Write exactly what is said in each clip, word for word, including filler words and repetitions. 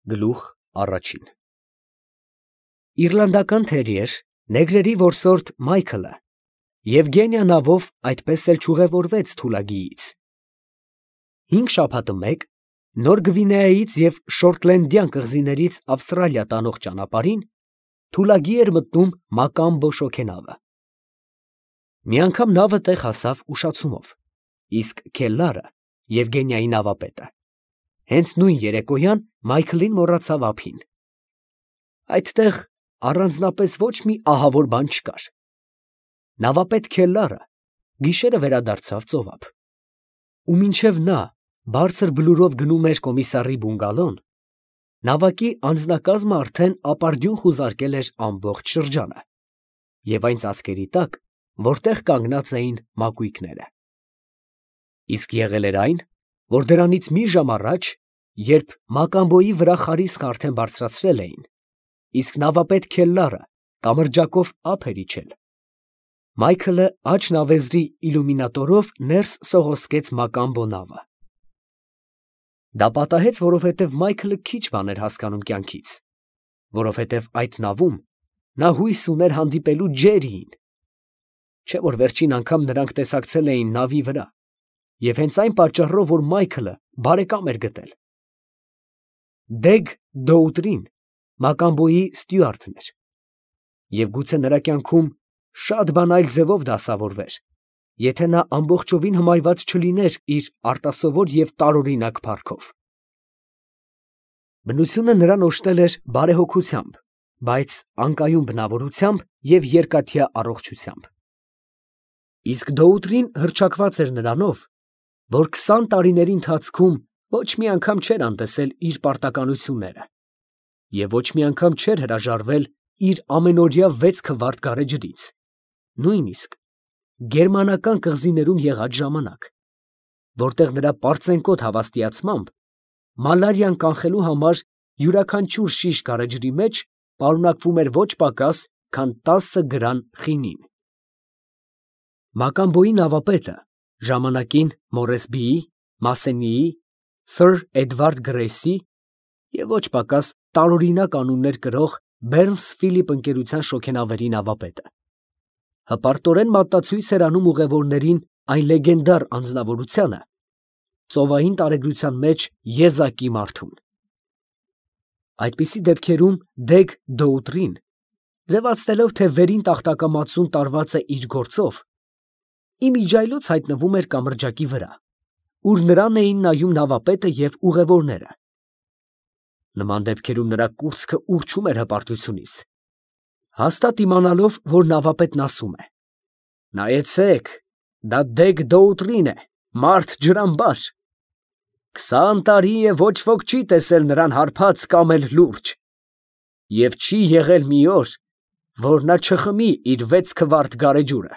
Գլուխ առաջին Իռլանդական թերիեր, նեգրերի որսորդ Մայքլը Եվգենիա նավով այդպես էլ չուղևորվեց Թուլագիից։ Հինգ շաբաթը մեկ Նոր Գվինեայից և Շորտլենդյան կղզիներից Ավստրալիա տանող ճանապարհին Թուլագի էր մտնում Մակամբո շոգենավը։ Մի անգամ նավը տեղ հասավ ուշացումով, իսկ քելլարը, Եվգենիայի նավապետը, հենց նույն երեկոյան Մայքլին մոռացավ ափին։ Այդտեղ առանձնապես ոչ մի ահավոր բան չկար։ Նավապետ քելլարը գիշերը վերադարձավ ծովափ, ու մինչև նա բարձր բլուրով գնում էր կոմիսարի բունգալոն, նավակի անձնակազմը արդեն ապարդյուն խուզարկել էր ամբողջ շրջանը և այն ծածկերի տակ, որտեղ կանգնած էին մակույկները։ Իսկ եղել էր այն, որ դրանից մի ժամ առաջ, երբ Մակամբոյի վրա խարիսխը արդեն բարձրացրել էին, իսկ նավապետ քելլարը կամրջակով ափ էր իջել, Մայքլը աջ նավեզրի իլյումինատորով ներս սողոսկեց Մակամբո նավը։ Դա պատահեց, որովհետև Մայքլը քիչ բան էր հասկանում կյանքից, որովհետև այդ նավում նա հույս ուներ հանդիպելու Ջերրիին, չէ՞ որ վերջին անգամ նրանք տեսակցել էին նավի վրա, և հենց այն պատճառով, որ Մայքլը բարեկամ էր գտել։ Դեգ Դոուտրին Մակամբոյի ստյուարդն էր, և գուցե նրա կյանքում շատ բան այլ ձևով դասավորվեր, եթե նա ամբողջովին հմայված չլիներ իր արտասովոր և տարօրինակ փառքով։ Բնությունը նրան օժտել էր բարեհոգությամբ, բայց անկայուն բնավորությամբ և երկաթյա առողջությամբ։ Իսկ Դոուտրին հռչակված էր նրանով, որ քսան տարիների ընթացքում ոչ մի անգամ չէր անտեսել իր պարտականությունները և ոչ մի անգամ չէր հրաժարվել իր ամենօրյա վեց քվարտ գարեջրից, նույնիսկ գերմանական կղզիներում եղած ժամանակ, որտեղ նրա պարծենկոտ հավաստիացմամբ մալարիան կանխելու համար յուրաքանչյուր շիշ գարեջրի մեջ պարունակվում էր ոչ պակաս, քան տասը գրան խինին։ Մակամբոյի նավապետը ժամանակին Մորեսբիի, Մասենիի, սըր Էդվարդ Գրեյսի և ոչ պակաս տարօրինակ անուններ կրող Բեռնս֊Ֆիլիպ ընկերության շոգենավերի նավապետը, հպարտորեն մատնացույց էր անում ուղևորներին այն լեգենդար անձնավորությանը, ծովային տարեգրության մեջ եզակի մարդուն։ Այդպիսի դեպքերում Դեգ Դոուտրին, ձևացնելով, թե վերին տախտակամածուն տարված է իր գործով, իմիջիայլոց հայտնվում էր կամրջակի վրա, ուր նրան էին նայում նավապետը և ուղևորները։ Նման դեպքերում նրա կուրծքը ուռչում էր հպարտությունից, հաստատ իմանալով, որ նավապետն ասում է. «Նայեցե՛ք, դա Դեգ Դոուտրին է, մարդ ջրամբար. քսան տարի է ոչ ոք չի տեսել նրան հարբած կամ էլ լուրջ, և չի եղել մի օր, որ նա չխմի իր վեց քվարտ գարեջուրը։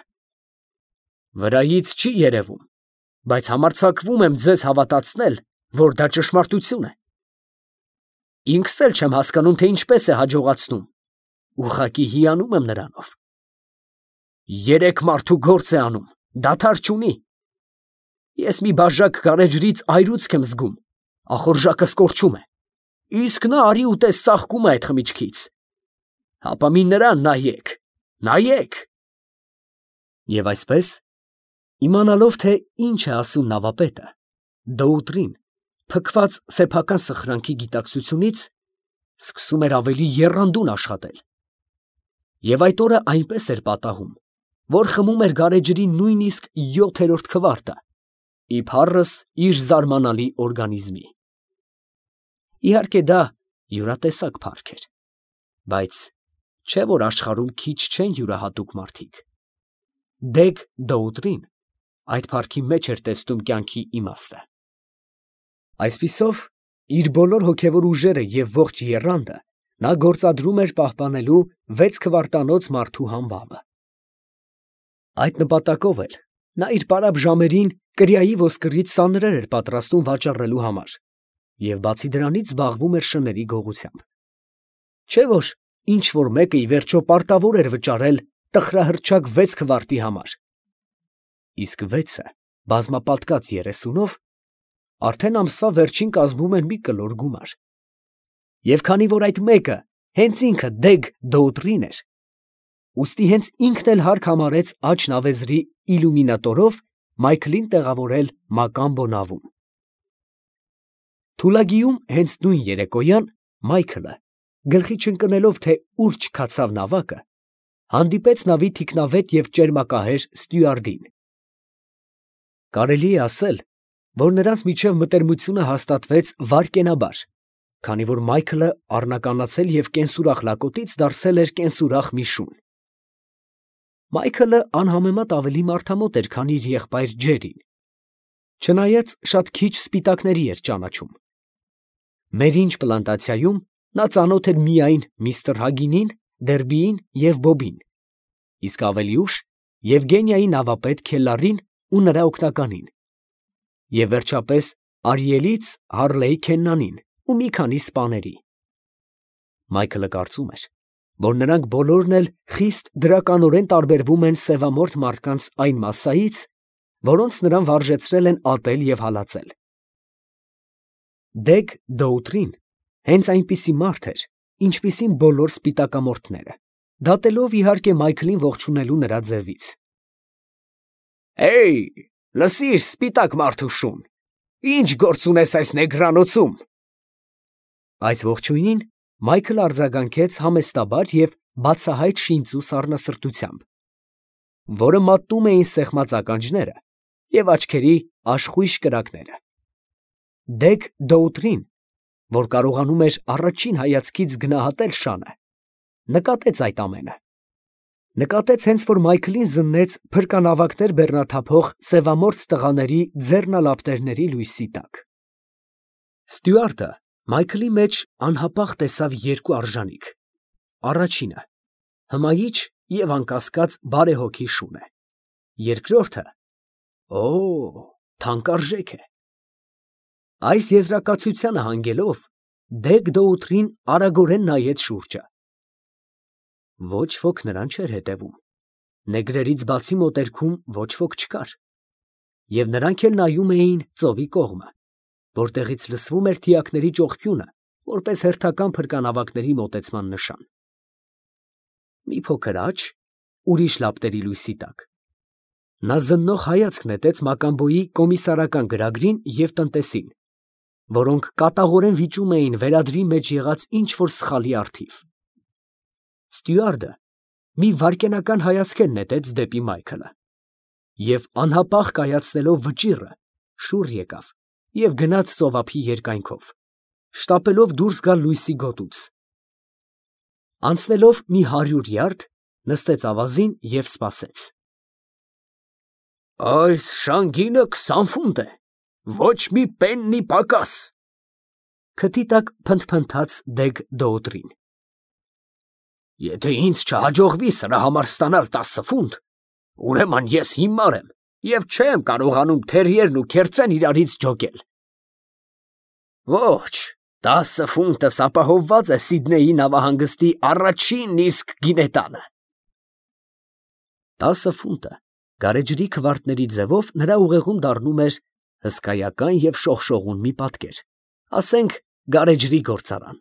Վրայից չի երևում, բայց համարձակվում եմ ձեզ հավատացնել, որ դա ճշմարտություն է։ Ինքս էլ չեմ հասկանում, թե ինչպես է հաջողացնում, ուղղակի հիանում եմ նրանով։ Երեք մարդու գործ է անում, դադար չունի։ Ես մի բաժակ գարեջրից այրուցք եմ զգում, ախորժակս կորչում է, իսկ նա արի ուտես ծաղկում է այդ խմիչքից։ Հապա մի նրան նայեք, նայեք»։ Եվ այսպես, իմանալով, թե ինչ է ասում նավապետը, Դոուտրին, փքված սեփական սխրանքի գիտակցությունից, սկսում էր ավելի եռանդուն աշխատել, և այդ օրը այնպես էր պատահում, որ խմում էր գարեջրի նույնիսկ յոթերորդ քվարտը, ի փառս իր զարմանալի օրգանիզմի։ Իհարկե դա յուրատեսակ փառք էր, բայց չէ՞ որ աշխարհում քիչ չեն յուրահատուկ մարդիկ։ Դեգ Դոուտրին այդ փառքի մեջ էր տեսնում կյանքի իմաստը։ Այսպիսով, իր բոլոր հոգևոր ուժերը և ողջ եռանդը նա գործադրում էր պահպանելու վեց քվարտանոց մարդու համբավը։ Այդ նպատակով էլ նա իր պարապ ժամերին կրիայի ոսկրից սանրեր էր պատրաստում վաճառելու համար և բացի դրանից զբաղվում էր շների գողությամբ։ Չէ՞ որ ինչ֊որ մեկը ի վերջո պարտավոր էր վճարել տխրահռչակ վեց քվարտի համար, իսկ վեցը բազմապատկած երեսունով արդեն ամսվա վերջին կազմում էր մի կլոր գումար։ Եվ քանի որ այդ մեկը հենց ինքը Դեգ Դոուտրին էր, ուստի հենց ինքն էլ հարկ համարեց աջ նավեզրի իլյումինատորով Մայքլին տեղավորել Մակամբո նավում։ Թուլագիում հենց նույն երեկոյան Մայքլը, գլխի չընկնելով, թե ուր չքացավ նավակը, հանդիպեց նավի թիկնավետ և ճերմակահեր ստյուարդին։ Կարելի է ասել, որ նրանց միջև մտերմությունը հաստատվեց վայրկենաբար, քանի որ Մայքլը առնականացել և կենսուրախ լակոտից դարձել էր կենսուրախ մի շուն։ Մայքլը անհամեմատ ավելի մարդամոտ էր, քան իր եղբայր Ջերին, չնայած շատ քիչ սպիտակների էր ճանաչում։ Մերինջ պլանտացիայում նա ծանոթ էր միայն միստր Հագինին, Դերբիին և Բոբին, իսկ ավելի ուշ Եվգենիայի նավապետ Քելլարին ու նրա օգնականին, և վերջապես Արիելից Հարլեյ Քեննանին ու մի քանի սպաների։ Մայքլը կարծում էր, որ նրանք բոլորն էլ խիստ դրականորեն տարբերվում են սևամորթ մարդկանց այն մասսայից, որոնց նրան վարժեցրել են ատել և հալածել։ Դեգ Դոուտրին հենց այնպիսի մարդ էր, ինչպիսին բոլոր սպիտակամորթները, դատելով իհարկե Մայքլին ողջունելու նրա ձևից։ «Հեյ, լսիր, սպիտակ մարդու շուն, ի՞նչ գործ ունես այս նեգրանոցում»։ Այս ողջույնին Մայքլը արձագանքեց համեստաբար և բացահայտ շինծու սառնասրտությամբ, որը մատնում էին սեղմած ականջները և աչքերի աշխույժ կրակները։ Դեգ Դոուտրին, որ կարողանում էր առաջին հայացքից գնահատել շանը, նկատեց այդ ամենը, նկատեց հենց որ Մայքլին զննեց փրկանավակներ բեռնաթափող սևամորթ տղաների ձեռնալապտերների լույսի տակ։ Ստյուարտը Մայքլի մեջ անհապաղ տեսավ երկու արժանիք. առաջինը հմայիչ և անկասկած բարեհոգի շուն է, երկրորդը օ, թանկարժեք է։ Այս եզրակացությանը հանգելով, Դեգ Դոուտրին արագորեն նայեց շուրջը։ Ոչ ոք նրան չէր հետևում, նեգրերից բացի մոտերքում ոչ ոք չկար, և նրանք էլ նայում էին ծովի կողմը, որտեղից լսվում էր թիակների ճողփյունը, որպես հերթական փրկանավակների մոտեցման նշան։ Մի փոքր աջ, ուրիշ լապտերի լույսի տակ, նա զննող հայացք նետեց Մակամբոյի կոմիսարական գրագրին և տնտեսին, որոնք կատաղորեն վիճում էին վերադրի մեջ եղած ինչ֊որ սխալի առթիվ։ Ստյուարդը մի վայրկենական հայացք էլ նետեց դեպի Մայքլը և անհապաղ կայացնելով վճիռը, շուռ եկավ և գնաց ծովափի երկայնքով, շտապելով դուրս գալ լույսի գոտուց։ Անցնելով մի հարյուր յարդ, նստեց ավազին և սպասեց։ «Այս շանգինը քսան ֆունտ է, ոչ մի պեննի պակաս», քթի տակ փնթփնթաց Դեգ Դոուտրին։ «Եթե ինձ չհաջողվի սրա համար ստանալ տասը ֆունտ, ուրեմն ես հիմար եմ և չեմ կարողանում թերիերն ու քերծեն իրարից ջոկել»։ «Ոչ, տասը ֆունտս ապահովված է Սիդնեյի նավահանգստի առաջին իսկ գինետանը»։ Տասը ֆունտը գարեջրի քվարտների ձևով նրա ուղեղում դառնում էր հսկայական և շողշողուն մի պատկեր, ասենք գարեջրի գործարան։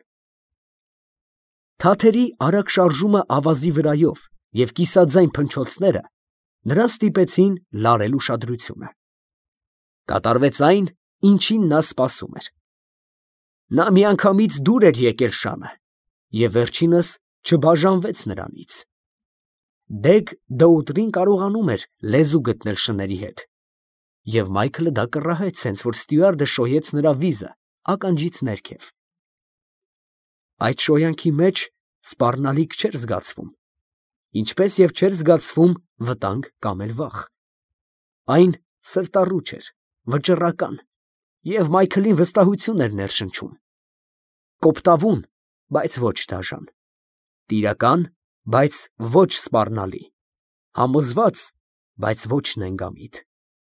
Թաթերի արագ շարժումը ավազի վրայով և կիսաձայն փնչոցները նրան ստիպեցին լարել ուշադրությունը։ Կատարվեց այն, ինչին նա սպասում էր։ Նա միանգամից դուր էր եկել շանը և վերջինս չբաժանվեց նրանից։ Դեգ Դոուտրին կարողանում էր լեզու գտնել շների հետ, և Մայքլը դա կռահեց, հենց որ ստյուարդը շոյեց նրա վիզը ականջից ներքև։ Այդ շոյանքի մեջ սպառնալիք չէր զգացվում, ինչպես և չէր զգացվում վտանգ կամ էլ վախ։ Այն սրտառուչ էր, վճռական, և Մայքլին վստահություն էր ներշնչում։ Կոպտավուն, բայց ոչ դաժան, տիրական, բայց ոչ սպառնալի, համոզված, բայց ոչ նենգամիտ։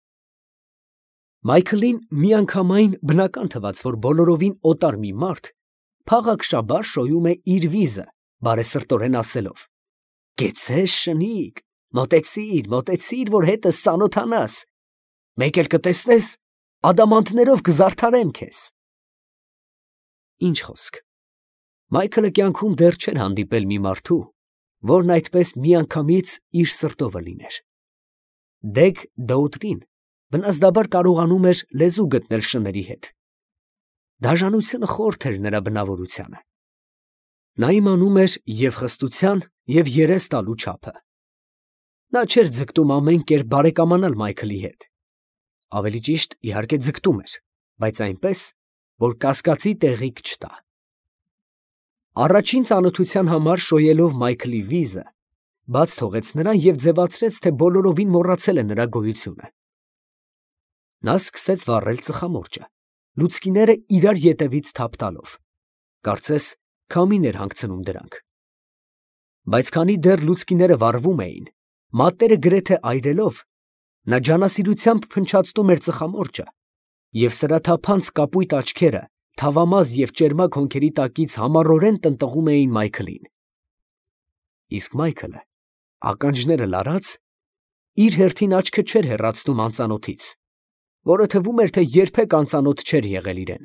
Մայքլին միանգամայն բնական թվաց, որ բոլորովին օտար մի մարդ փաղաքշաբար շոյում է իր վիզը, բարեսրտորեն ասելով. «Կեցցե՛ս, շնիկ, մոտեցիր, մոտեցիր, որ հետս ծանոթանաս, մեկ էլ կտեսնես, ադամանդներով կզարդարեմ քեզ»։ Ինչ խոսք, Մայքլը կյանքում դեռ չէր հանդիպել մի մարդու, որն այդպես միանգամից իր սրտովը լիներ։ Դեգ Դոուտրին բնազդաբար կարողանում էր լեզու գտնել շների հետ։ Դաժանությունը խորթ էր նրա բնավորությանը։ Նա իմանում էր և խստության, և երես տալու չափը։ Նա չէր ձգտում ամեն կերպ բարեկամանալ Մայքլի հետ։ Ավելի ճիշտ, իհարկե, ձգտում էր, բայց այնպես, որ կասկածի տեղիք չտա։ Առաջին ծանոթության համար շոյելով Մայքլի վիզը, բաց թողեց նրան և ձևացրեց, թե բոլորովին մոռացել է նրա գոյությունը։ Նա սկսեց վառել ծխամորճը, լուցկիները իրար ետևից թափ տալով, կարծես քամին էր հանգցնում դրանք։ Բայց քանի դեռ լուցկիները վառվում էին, մատները գրեթե այրելով, նա ջանասիրությամբ փնչացնում էր ծխամորճը, և սրաթափանց կապույտ աչքերը թավամազ և ճերմակ հոնքերի տակից համառորեն տնտղում էին Մայքլին։ Իսկ Մայքլը, ականջները լարած, իր հերթին աչքը չէր հեռացնում անծանոթից, որը թվում էր, թե երբեք անծանոթ չէր եղել իրան։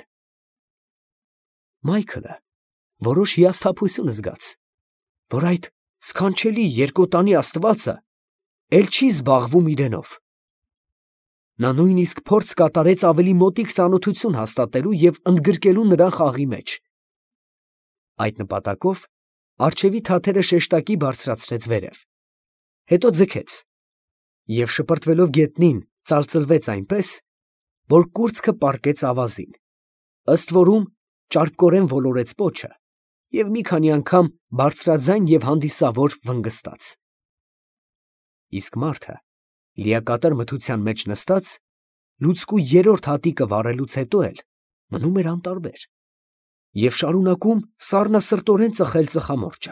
Մայքլը որոշ հիասթափություն զգաց, որ այդ սքանչելի երկոտանի աստվածը էլ չի զբաղվում իրենով։ Նա նույնիսկ փորձ կատարեց ավելի մոտիկ ծանոթություն հաստատելու և ընդգրկելու նրան խաղի մեջ։ Այդ նպատակով առջևի թաթերը շեշտակի բարձրացրեց վերև, հետո ձգեց և շպրտվելով գետնին ծալծլվեց այնպես, որ կուրծքը պառկեց ավազին, ըստ որում ճարպկորեն ոլորեց պոչը և մի քանի անգամ բարձրաձայն և հանդիսավոր վնգստաց։ Իսկ մարդը, լիակատար մթության մեջ նստած, լուցկու երրորդ հատիկը վառելուց հետո էլ մնում էր անտարբեր և շարունակում սառնասրտորեն ծխել ծխամորճը։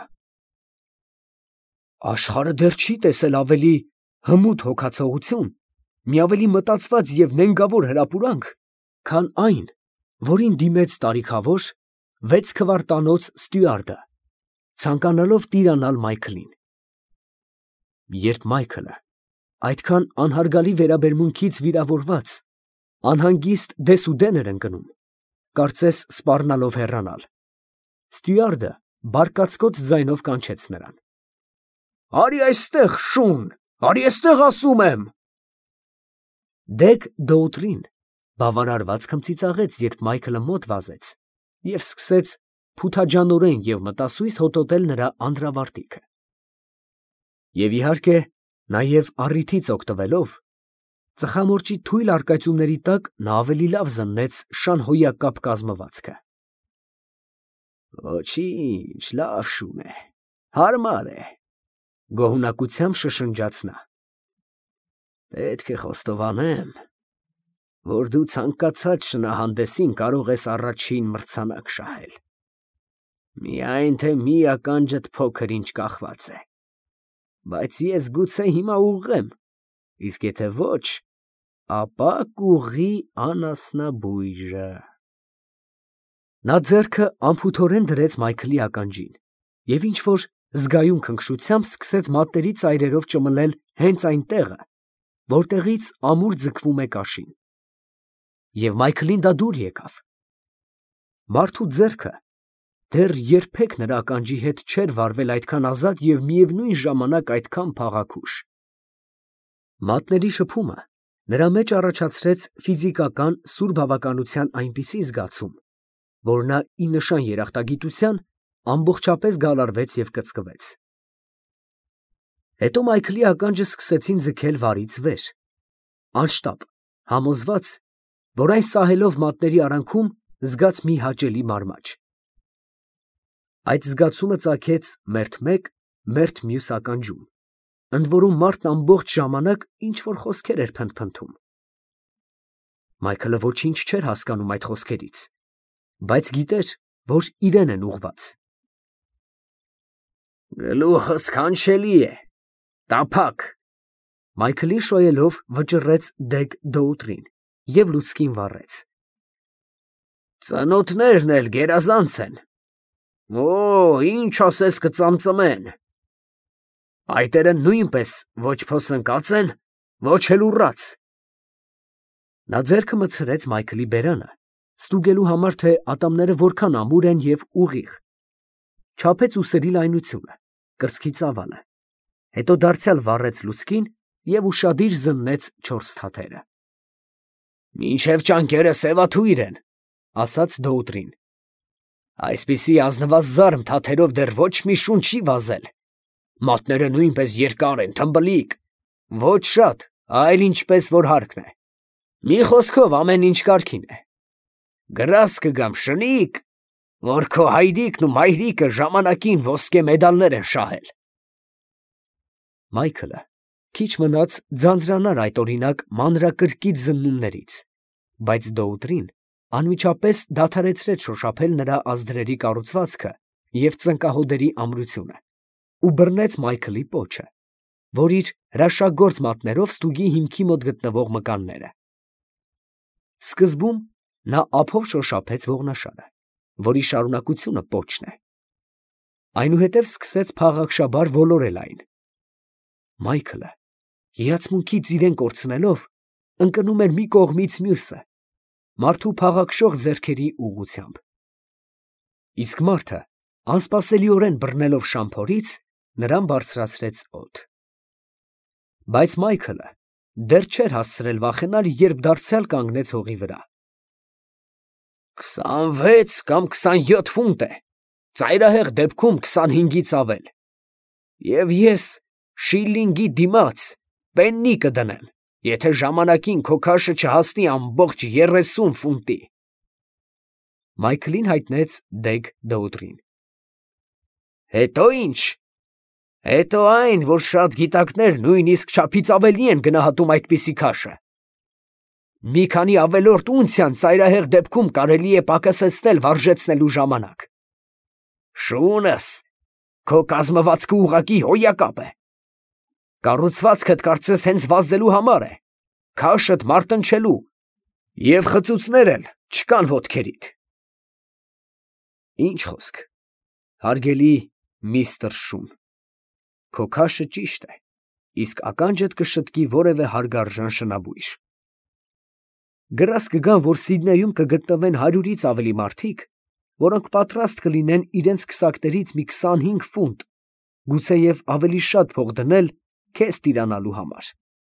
Աշխարհը դեռ չի տեսել ավելի հմուտ հոգացողություն, մի ավելի մտածված և նենգավոր հրապուրանք, քան այն, որին դիմեց տարիքավոր, վեց քվարտանոց ստյուարդը, ցանկանալով տիրանալ Մայքլին։ Երբ Մայքլը, այդքան անհարգալի վերաբերմունքից վիրավորված, անհանգիստ դեսուդեն էր ընկնում, կարծես սպառնալով հեռանալ, ստյուարդը բարկացկոտ ձայնով կանչեց նրան. «Արի այստեղ, շուն, արի այստեղ, ասում եմ»։ Դեգ Դոուտրին բավարարված քմծիծաղեց, երբ Մայքլը մոտ վազեց և սկսեց փութաջանորեն և մտասույզ հոտոտել նրա անդրավարտիքը։ Եվ իհարկե, նաև առիթից օգտվելով, ծխամորճի թույլ արկայծումների տակ նա ավելի լավ զննեց շան հոյակապ կազմվածքը։ «Ոչինչ, լավ շուն է, հարմար է», ֊ գոհունակությամբ շշնջաց նա։ «Պետք է խոստովանեմ, որ դու ցանկացած շնահանդեսին կարող ես առաջին մրցանակ շահել, միայն թե մի ականջդ փոքր ինչ կախված է, բայց ես գուցե հիմա ուղղեմ, իսկ եթե ոչ, ապա կուղղի անասնաբույժը»։ Նա ձեռքը անփութորեն դրեց Մայքլի ականջին և ինչ֊որ զգայուն քնքշությամբ սկսեց մատների ծայրերով ճմլել հենց այն տեղը, որտեղից ամուր ձգվում է կաշին։ Եվ Մայքլին դա դուր եկավ։ Մարդու ձեռքը դեռ երբեք նրա ականջի հետ չէր վարվել այդքան ազատ և միևնույն ժամանակ այդքան փաղաքուշ։ Մատների շփումը նրա մեջ առաջացրեց ֆիզիկական սուր բավականության այնպիսի զգացում, որ նա ի նշան երախտագիտության ամբողջապես գալարվեց և կծկվեց։ Հետո Մայքլի ականջը սկսեցին ձգել վարից վեր, անշտապ, համոզված, որ այն սահելով մատների արանքում զգաց մի հաճելի մարմաջ։ Այդ զգացումը ծագեց մերթ մեկ, մերթ մյուս ականջում, ընդ որում մարդն ամբողջ ժամանակ ինչ֊որ խոսքեր էր փնթփնթում։ Մայքլը ոչինչ չէր հասկանում այդ խոսքերից, բայց գիտեր, որ իրան են ուղղված։ «Գլուխը սքանչելի է, տափակ», ֊ Մայքլին շոյելով վճռեց Դեգ Դոուտրին և լուցկին վառեց։ «Ծնոտներն էլ գերազանց են, օ, ինչ ասես կծամծմեն։ Այտերը նույնպես ոչ փոսնկած են, ոչ էլ ուռած»։ Նա ձեռքը մտցրեց Մայքլի բերանը, ստուգելու համար, թե ատամները որքան ամուր են և ուղիղ, չափեց ուսերի լայնությունը, կրծքի ծավալը, հետո դարձյալ վառեց լուցկին և ուշադիր զննեց չորս թաթերը։ «Մինչև ճանկերը սևաթույր են», ասաց Դոուտրին։ «Այսպիսի ազնված զարմ թաթերով դեռ ոչ մի շուն չի վազել. մատները նույնպես երկար են, թմբլիկ, ոչ շատ, այլ ինչպես որ հարկն է։ Մի խոսքով ամեն ինչ կարգին է։ Գրազ կգամ շնիկ, որ քո հայրիկն ու մայրիկը ժամանակին ոսկե մեդալներ են շահել»։ Մայքլը քիչ մնաց ձանձրանար այդ օրինակ մանրակրկիտ զննումներից, բայց Դոուտրին անմիջապես դադարեցրեց շոշափել նրա ազդրերի կառուցվածքը և ծնկահոդերի ամրությունը ու բռնեց Մայքլի պոչը, որ իր հրաշագործ մատներով ստուգի հիմքի մոտ գտնվող մկանները։ Սկզբում նա ափով շոշափեց ողնաշարը, որի շարունակությունը պոչն է։ Այնուհետև սկսեց փաղաքշաբար ոլորել այն։ Մայքլը, հիացմունքից իրեն կորցնելով, ընկնում էր մի կողմից մյուսը, մարդու փաղաքշող ձեռքերի ուղղությամբ։ Իսկ մարդը, անսպասելիորեն բռնելով շամփորից, նրան բարձրացրեց օդ։ Բայց Մայքլը դեռ չէր հասցրել վախենալ, երբ դարձյալ կանգնեց հողի վրա։ «Քսանվեց կամ քսանյոթ ֆունտ է, ծայրահեղ դեպքում քսանհինգից ավել, և ես շիլլինգի դիմաց պեննի կդնեմ, եթե ժամանակին քո քաշը չհասնի ամբողջ երեսուն ֆունտի»։ Մայքլին հայտնեց դեգ Դոուտրին։ «Հետո ի՞նչ։ Հետո այն, որ շատ գիտակներ նույնիսկ չափից ավելի են գնահատում այդպիսի քաշը։ Մի քանի ավելորդ ունցիան ծայրահեղ դեպքում կարելի է պակասեցնել վարժեցնելու ժամանակ։ Շունս, քո կազմվածքը ուղղակի հոյակապ է։ Կառուցվածքդ կարծես հենց վազելու համար է, քաշդ մարտնչելու, և խծուծներ էլ չկան ոտքերիդ։ Ինչ խոսք, հարգելի միստր Շուն, քո քաշը ճիշտ է, իսկ ականջդ կշտկի որևէ հարգարժան շնաբույժ։ Գրազ կգամ, որ Սիդնեյում կգտնվեն հարյուրից ավելի մարդիկ, որոնք պատրաստ կլինեն իրենց քսակներից մի քսանհինգ ֆունտ, գուցեև ավելի շատ փող դնել քեզ տիրանալու համար։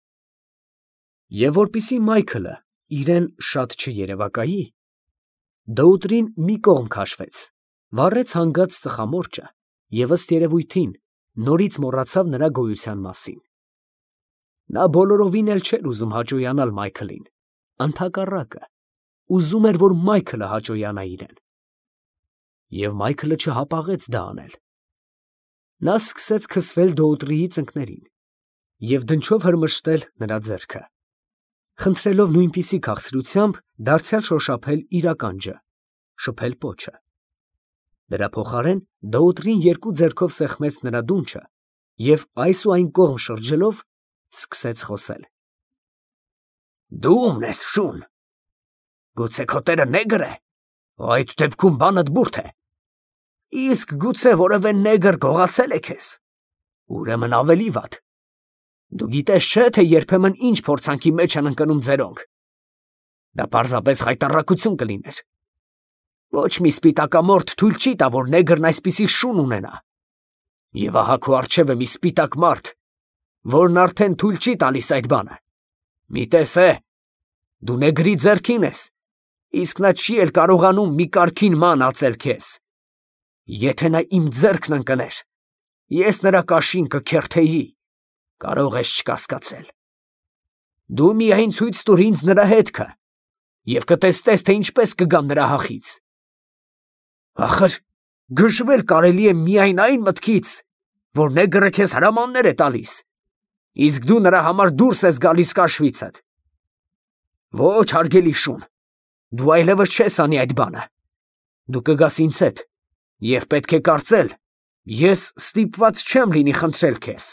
Եվ որպեսզի Մայքլը իրեն շատ չերևակայի, Դոուտրին մի կողմ քաշվեց, վառեց հանգած ծխամորճը և ըստ երևույթին նորից մոռացավ նրա գոյության մասին։ Նա բոլորովին էլ չէր ուզում հաճոյանալ Մայքլին, ընդհակառակը, ուզում էր, որ Մայքլը հաճոյանա իրեն։ Եվ Մայքլը չհապաղեց դա անել։ Նա սկսեց քսվել Դոուտրիի ծնկներին և դնչով հրմշտել նրա ձեռքը, խնդրելով նույնպիսի քաղցրությամբ դարձյալ շոշափել իր ականջը, շփել պոչը։ Դրա փոխարեն Դոուտրին երկու ձեռքով սեղմեց նրա դունչը և այս ու այն կողմ շրջելով սկսեց խոսել։ «Դու ո՞ւմն ես, Շուն։ Գուցե քո տերը նեգր է, այդ դեպքում բանդ բուրդ է։ Իսկ գուցե որևէ նեգր գողացել է քեզ, ուրեմն ավելի վատ։ Դու գիտես չէ, թե երբեմն ինչ փորձանքի մեջ են ընկնում ձերոնք։ Դա պարզապես խայտառակություն կլիներ։ Ոչ մի սպիտակամորթ թույլ չի տա, որ նեգրն այսպիսի շուն ունենա։ Եվ ահա քո առջև է մի սպիտակ մարդ, որն արդեն թույլ չի տալիս այդ բանը։ Մի տեսե, դու նեգրի ձեռքին ես, իսկ նա չի էլ կարողանում մի կարգին ման ածել քեզ։ Եթե նա իմ ձեռքն ընկներ, ես նրա կաշին կքերթեի, կարող ես չկասկածել։ Դու միայն ցույց տուր ինձ նրա հետքը, և կտեսնես, թե ինչպես կգամ նրա հախից։ Ախր գժվել կարելի է միայն այն մտքից, որ նեգրը քեզ հրամաններ է տալիս, իսկ դու նրա համար դուրս ես գալիս կաշվիցդ։ Ոչ, հարգելի Շուն, դու այլևս չես անի այդ բանը։ Դու կգաս ինձ հետ, և պետք է կարծել, ես ստիպված չեմ լինի խնդրել քեզ։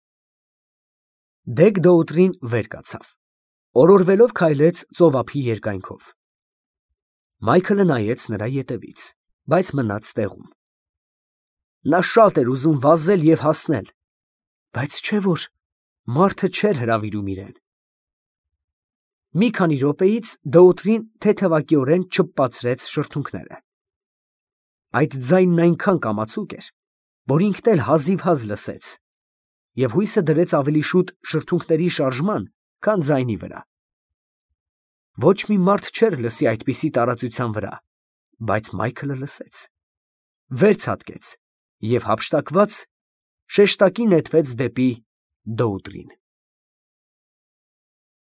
Դեգ Դոուտրին վեր կացավ, օրորվելով քայլեց ծովափի երկայնքով։ Մայքլը նայեց նրա ետևից, բայց մնաց տեղում։ Նա շատ էր ուզում վազել և հասնել, բայց չէ՞ որ մարդը չէր հրավիրում իրեն։ Մի քանի րոպեից Դոուտրին թեթևակիորեն չփպացրեց շրթունքները։ Այդ ձայնն այնքան կամացուկ էր, որ ինքն էլ հազիվհազ լսեց և հույսը դրեց ավելի շուտ շրթունքների շարժման, քան ձայնի վրա։ Ոչ մի մարդ չէր լսի այդպիսի տարածության վրա, բայց Մայքլը լսեց, վեր ցատկեց և հափշտակված շեշտակի նետվեց դեպի Դոուտրին։